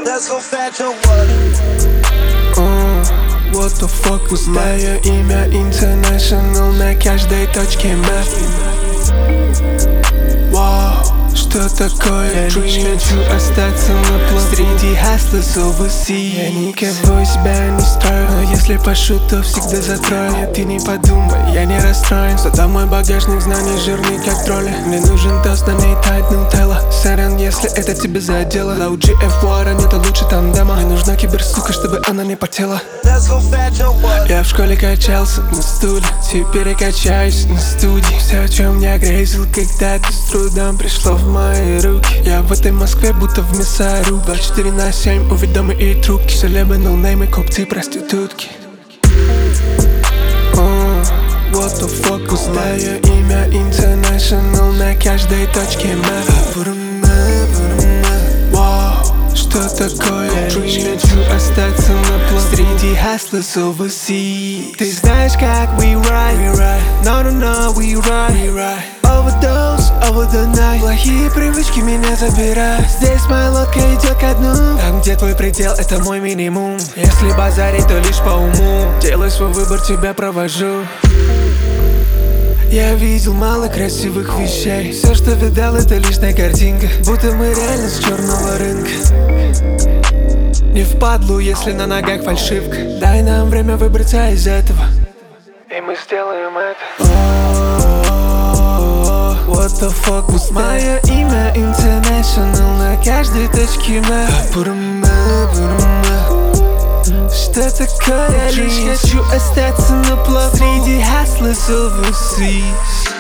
Let's go fetch your what? What the fuck was that? Мое имя International на каждой точке мэп. Вау, что такое? Я лишь хочу остаться на плаву среди hustlers overseas. Я никого себя не строю, но если пошу, то всегда затрою. Нет, ты не подумай, я не расстроен. Зато мой багажник знаний жирный как тролли. Мне нужен тост, на ней тает нутелла. Сорян, если это тебе задело. Low GF Warren, это лучше тандема. Мне нужна киберсука, чтобы она не потела. Let's go fetch your what? Я в школе качался на стуле, теперь я качаюсь на студии. Все, о чем я грезил когда-то, с трудом пришло в мои руки. Я в этой Москве будто в мясорубке. 24/7 уведомы и трубки. Селебы, ноунеймы, копцы, проститутки. What the fuck was that? Мое имя International на каждой точке мэп. Вау, что такое? Я лишь хочу остаться на плаву среди hustlers overseas. Ты знаешь, как we ride? No, we ride. Overdose, over the night. Плохие привычки меня забирают. Здесь моя лодка идет ко дну. Там, где твой предел, это мой минимум. Если базарить, то лишь по уму. Делай свой выбор, тебя провожу. Я видел мало красивых вещей. Все, что видал, это лишняя картинка. Будто мы реально с черного рынка. Не впадлу, если на ногах фальшивка. Дай нам время выбраться из этого, и мы сделаем это. What the fuck was that? Мое имя International на каждой точке мэп. Что такое? Я лишь хочу остаться на плаву среди hustlers overseas.